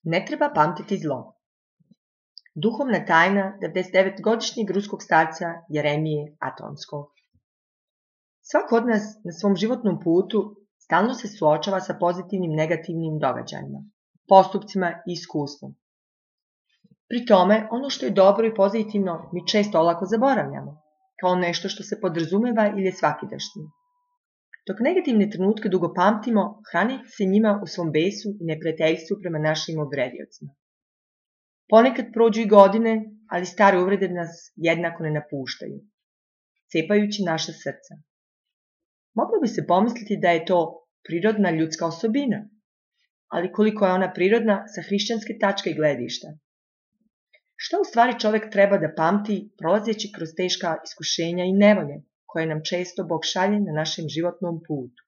Ne treba pamtiti zlo. Duhovna tajna 99-godišnjeg ruskog starca Jeremije Atonskog. Svako od nas na svom životnom putu stalno se suočava sa pozitivnim i negativnim događajima, postupcima i iskustvom. Pri tome, ono što je dobro i pozitivno mi često olako zaboravljamo, kao nešto što se podrazumeva ili je svakidašnje. Dok negativne trenutke dugo pamtimo, hraniti se njima u svom besu i neprijateljstvu prema našim uvredljivcima. Ponekad prođu i godine, ali stare uvrede nas jednako ne napuštaju, cepajući naša srca. Moglo bi se pomisliti da je to prirodna ljudska osobina, ali koliko je ona prirodna sa hrišćanske tačke gledišta. Šta u stvari čovjek treba da pamti prolazeći kroz teška iskušenja i nevolje, koje nam često Bog šalje na našem životnom putu?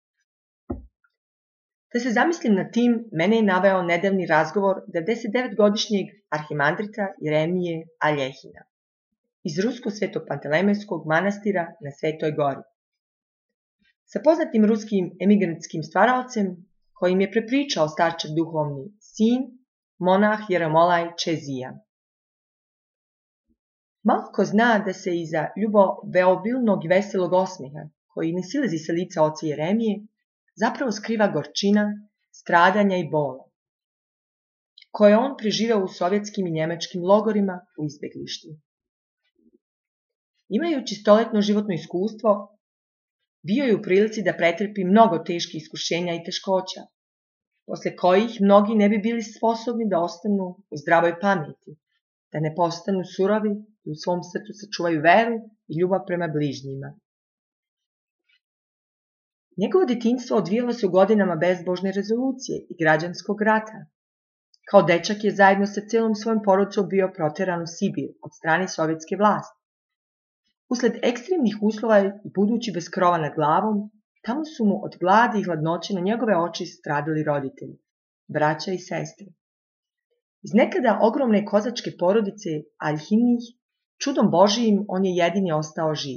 Da se zamislim nad tim, mene je naveo nedavni razgovor 99-godišnjeg arhimandrita Jeremije Aljehina iz Rusko-Sveto-Pantelejmenskog manastira na Svetoj gori. Sa poznatim ruskim emigrantskim stvaralcem, kojim je prepričao starčev duhovni sin, monah Jeremolaj Čezija. Malo ko zna da se iza ljuboveobilnog i veselog osmiha, koji ne silazi sa lica oca Jeremije, zapravo skriva gorčina, stradanja i bola, koje je on preživeo u sovjetskim i njemačkim logorima u izbjeglištu. Imajući stoletno životno iskustvo, bio je u prilici da pretrpi mnogo teških iskušenja i teškoća, posle kojih mnogi ne bi bili sposobni da ostanu u zdravoj pameti, da ne postanu surovi i u svom srcu sačuvaju veru i ljubav prema bližnjima. Njegovo djetinjstvo odvijalo se u godinama bezbožne rezolucije i građanskog rata. Kao dečak je zajedno sa celom svojom porodicom bio proteran u Sibir od strane sovjetske vlasti. Usled ekstremnih uslova i budući bez krova nad glavom, tamo su mu od gladi i hladnoće na njegove oči stradali roditelji, braća i sestre. Iz nekada ogromne kozačke porodice Aljhinih, čudom Božijim on je jedini ostao živ.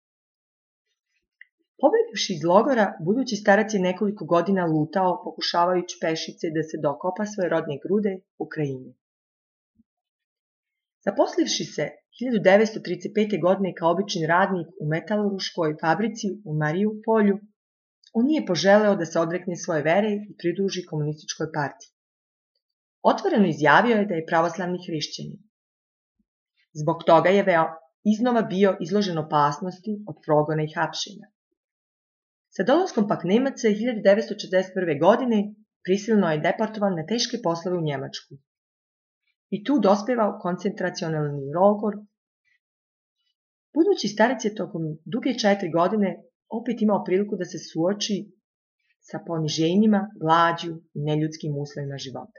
Pobegavši iz logora, budući starac je nekoliko godina lutao, pokušavajući pešice da se dokopa svoje rodne grude u Ukrajini. Zaposlivši se 1935. godine kao obični radnik u metalurškoj fabrici u Marijupolju, on nije poželeo da se odrekne svoje vere i pridruži komunističkoj partiji. Otvoreno izjavio je da je pravoslavni hrišćanin. Zbog toga je iznova bio izložen opasnosti od progona i hapšenja. Sa dolaskom pak Nemaca 1941. godine prisilno je deportovan na teške poslove u Njemačku. I tu dospeva u koncentracionalni logor. Budući starac je tokom duge 4 godine opet imao priliku da se suoči sa poniženjima, glađu i neljudskim uslovima života.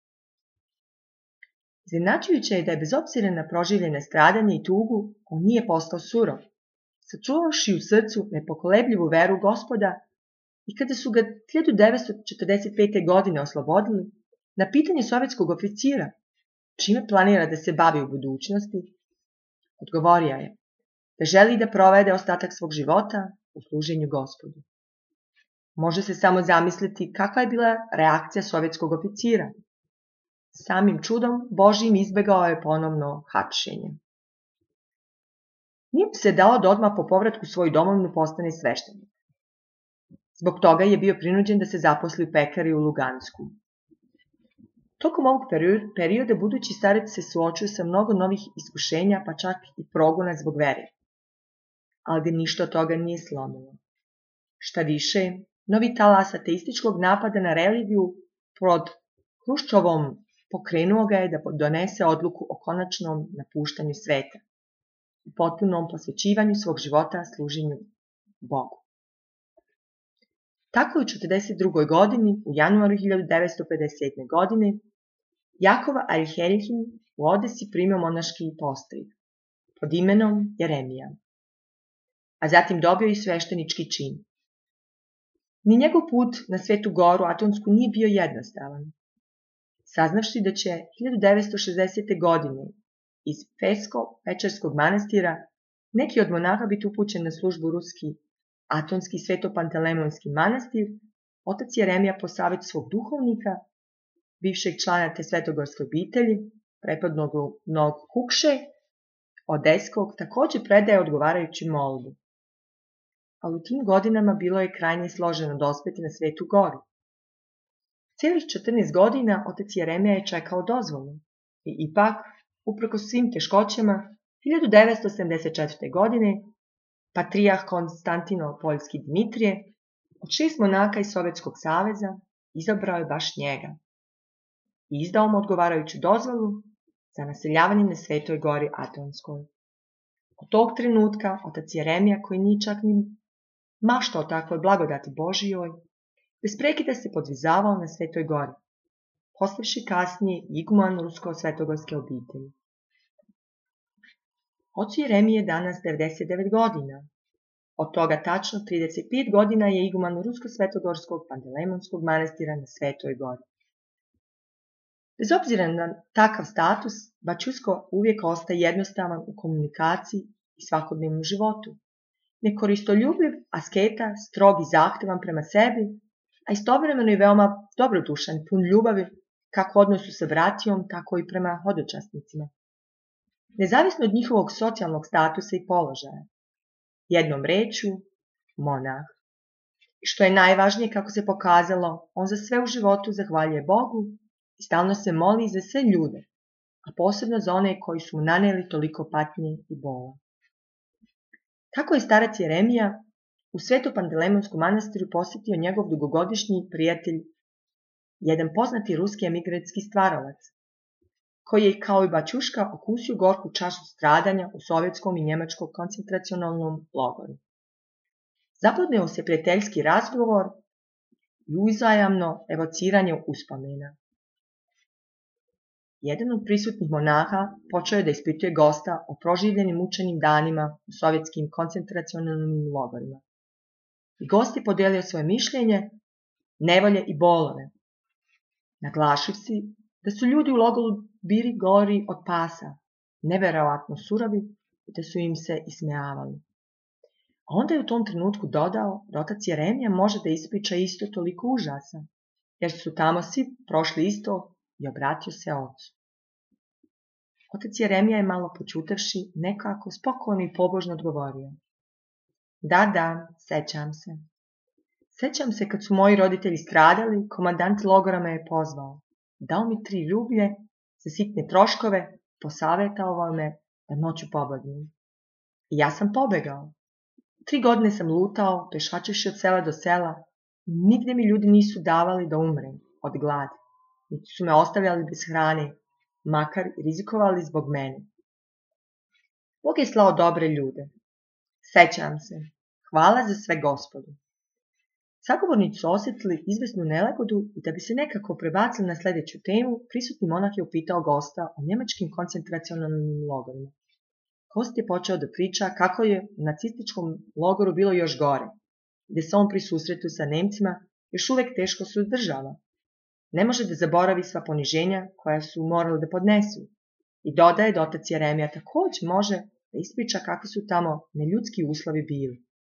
Iznenađujuće je da je bez obzira na proživljene stradanje i tugu, on nije postao surov, sačuvavši u srcu nepokolebljivu veru Gospoda i kada su ga 1945. godine oslobodili, na pitanje sovjetskog oficira čime planira da se bavi u budućnosti, odgovorio je da želi da provede ostatak svog života u služenju Gospodu. Može se samo zamisliti kakva je bila reakcija sovjetskog oficira. Samim čudom Božijim izbegao je ponovno hapšenje. Nije mu se dalo da odmah po povratku u svoju domovinu postane sveštenik. Zbog toga je bio prinuđen da se zaposli u pekari u Lugansku. Tokom ovog perioda budući starac se suočio sa mnogo novih iskušenja, pa čak i progona zbog vere. Ali ga ništa od toga nije slomilo. Šta više, novi talas ateističkog napada na religiju pod Hruščovom pokrenuo ga je da donese odluku o konačnom napuštanju sveta i potpunom posvećivanju svog života služenju Bogu. Tako je u 1942. godini, u januaru 1957. godine, Jakov Aljhelhin u Odesi primio monaški postrig pod imenom Jeremija, a zatim dobio i sveštenički čin. Ni njegov put na Svetu goru Atonsku nije bio jednostavan. Saznavši da će 1960. godine iz Pesko-Pečerskog manastira neki od monaha biti upućen na službu ruski Atonski Sveto-Pantelemonski manastir, otac Jeremija po savjetu svog duhovnika bivšeg člana te svetogorske obitelji, prepodnog Kukše Odeskog, također predaje odgovarajuću molbu. Ali u tim godinama bilo je krajnje složeno dospjeti na Svetu Goru. Cijelih 14 godina otac Jeremija je čekao dozvolu i ipak, uprkos svim teškoćama, 1974. godine Patrijah Konstantinopoljski Dimitrije od 6 monaka iz Sovjetskog saveza izabrao je baš njega i izdao mu odgovarajuću dozvolu za naseljavanje na Svetoj Gori Atonskoj. Od tog trenutka otac Jeremija, koji nije čak ni maštao o takvoj blagodati Božijoj, bez prekida se podvizavao na Svetoj Gori, postavši kasnije iguman rusko-svetogorske obitelji. Ocu Jeremiji je danas 99 godina. Od toga tačno 35 godina je iguman rusko-svetogorskog Pantelemonskog manastira na Svetoj Gori. Bez obzira na takav status, Bačusko uvijek ostaje jednostavan u komunikaciji i svakodnevnom životu. Nekoristoljubiv asketa, strog i zahtevan prema sebi, a istovremeno i veoma dobrodušan, pun ljubavi, kako u odnosu sa bratijom, tako i prema hodočasnicima. Nezavisno od njihovog socijalnog statusa i položaja. Jednom rečju, monah. I što je najvažnije, kako se pokazalo, on za sve u životu zahvaljuje Bogu i stalno se moli za sve ljude, a posebno za one koji su mu nanijeli toliko patnje i bola. Tako je starac Jeremija u Sveto-Pantelemonskom manastiru posjetio njegov dugogodišnji prijatelj, jedan poznati ruski emigrantski stvaralac, koji je kao i Bačuška okusio gorku čašu stradanja u sovjetskom i njemačkom koncentracionalnom logoru. Zapodneo se prijateljski razgovor i uzajamno evociranje uspomena. Jedan od prisutnih monaha počeo je da ispituje gosta o proživljenim mučenim danima u sovjetskim koncentracionalnim logorima. I gost je podijelio svoje mišljenje, nevolje i bolove, naglašivši da su ljudi u logoru bili gori od pasa, nevjerojatno surovi i da su im se ismejavali. A onda je u tom trenutku dodao da otac Jeremija može da ispriča isto toliko užasa, jer su tamo svi prošli isto i obratio se ocu. Otac Jeremija je malo počutavši, nekako spokojno i pobožno odgovorio. Da, sećam se. Sećam se kad su moji roditelji stradali, komandant logora me je pozvao. Dao mi 3 rublje za sitne troškove, posavjetovao me da noću pobegnem. I ja sam pobegao. 3 godine sam lutao, pešačivši od sela do sela, i nigdje mi ljudi nisu davali da umrem od gladi, niti su me ostavljali bez hrane, makar i rizikovali zbog mene. Bog je slao dobre ljude. Sećam se. Hvala za sve Gospodu. Sagovornici su osjetili izvesnu nelagodu i da bi se nekako prebacili na sljedeću temu, prisutni monah je upitao gosta o njemačkim koncentracionalnim logorima. Gost je počeo da priča kako je u nacističkom logoru bilo još gore, gdje se on pri susretu sa Nemcima još uvijek teško suzdržava. Ne može da zaboravi sva poniženja koja su morali da podnesu i dodaje da otac Jeremija također može da ispriča kakvi su tamo neljudski uslovi bili.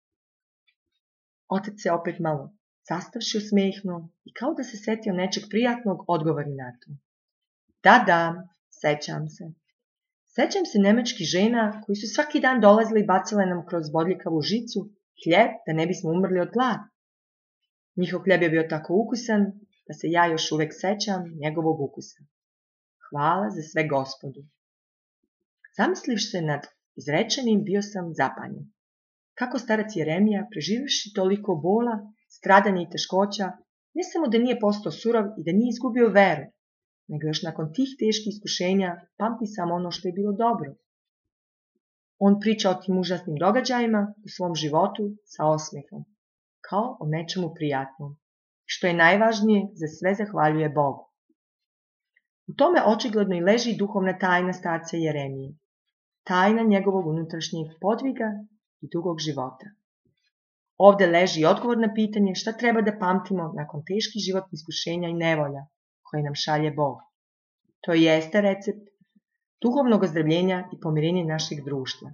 Otac se opet malo sastavši usmehnuo i kao da se setio nečeg prijatnog odgovori na to. Da, sećam se. Sećam se nemačkih žena koji su svaki dan dolazili i bacile nam kroz bodljikavu žicu hljeb da ne bismo umrli od gladi. Njihov hljeb je bio tako ukusan da se ja još uvijek sećam njegovog ukusa. Hvala za sve Gospodu. Zamislivši se nad izrečenim, bio sam zapanjen. Kako starac Jeremija, preživivši toliko bola, stradanja i teškoća, ne samo da nije postao surov i da nije izgubio veru, nego još nakon tih teških iskušenja pamti samo ono što je bilo dobro. On priča o tim užasnim događajima u svom životu sa osmehom, kao o nečemu prijatnom, što je najvažnije, za sve zahvaljuje Bogu. U tome očigledno i leži duhovna tajna starca Jeremije, tajna njegovog unutrašnjeg podviga i dugog života. Ovdje leži odgovor na pitanje šta treba da pamtimo nakon teških životnih iskušenja i nevolja koje nam šalje Bog. To jeste recept duhovnog ozdravljenja i pomirenja našeg društva.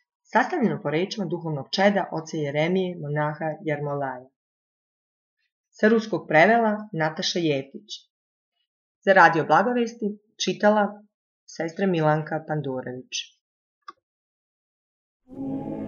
Sastavljeno po rečima duhovnog čeda oca Jeremije, monaha Jarmolaja. Sa ruskog prevela Nataša Jeftić. Za Radio Blagovesti čitala sestra Milanka Pandurević.